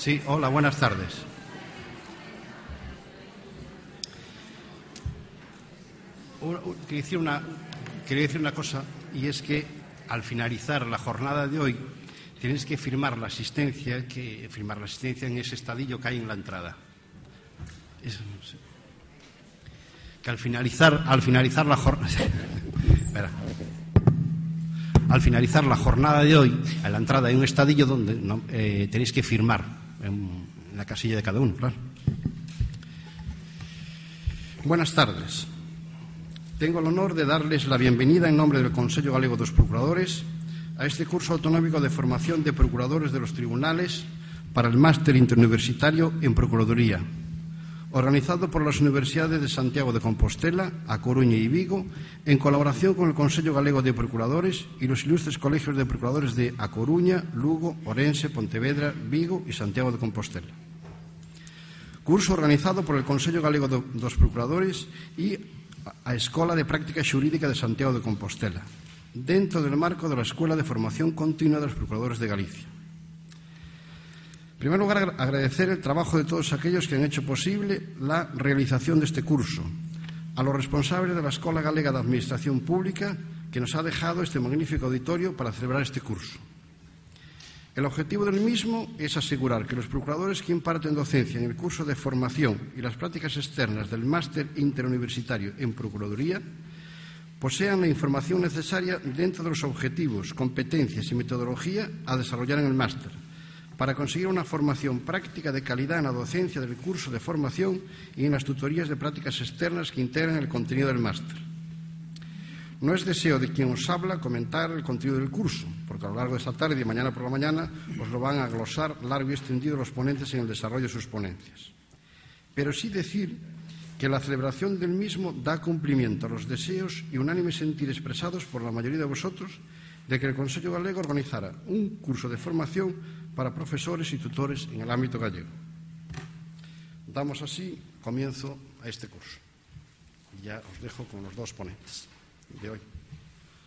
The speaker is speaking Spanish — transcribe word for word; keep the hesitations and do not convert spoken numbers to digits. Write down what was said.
Sí, hola, buenas tardes. Quería decir una, quería decir una cosa, y es que al finalizar la jornada de hoy tienes que firmar la asistencia, que firmar la asistencia en ese estadillo que hay en la entrada. Es, que al finalizar, al finalizar la jornada, espera, al finalizar la jornada de hoy, en la entrada hay un estadillo donde no, eh, tenéis que firmar en, en la casilla de cada uno, claro. Buenas tardes. Tengo el honor de darles la bienvenida en nombre del Consello Galego dos Procuradores a este curso autonómico de formación de procuradores de los tribunales para el Máster Interuniversitario en Procuraduría, organizado por las Universidades de Santiago de Compostela, A Coruña y Vigo, en colaboración con el Consello Galego de Procuradores y los ilustres colegios de procuradores de A Coruña, Lugo, Orense, Pontevedra, Vigo y Santiago de Compostela. Curso organizado por el Consello Galego dos Procuradores y a Escola de Práctica Xurídica de Santiago de Compostela, dentro del marco de la Escuela de Formación Continua de los Procuradores de Galicia. En primer lugar, agradecer el trabajo de todos aquellos que han hecho posible la realización de este curso, a los responsables de la Escola Galega de Administración Pública, que nos ha dejado este magnífico auditorio para celebrar este curso. El objetivo del mismo es asegurar que los procuradores que imparten docencia en el curso de formación y las prácticas externas del Máster Interuniversitario en Procuraduría posean la información necesaria dentro de los objetivos, competencias y metodología a desarrollar en el máster, para conseguir una formación práctica de calidad en la docencia del curso de formación y en las tutorías de prácticas externas que integran el contenido del máster. No es deseo de quien os habla comentar el contenido del curso, porque a lo largo de esta tarde y mañana por la mañana os lo van a glosar largo y extendido los ponentes en el desarrollo de sus ponencias. Pero sí decir que la celebración del mismo da cumplimiento a los deseos y unánime sentir expresados por la mayoría de vosotros de que el Consello Galego organizara un curso de formación para profesores y tutores en el ámbito gallego. Damos así comienzo a este curso. Y ya os dejo con los dos ponentes de hoy.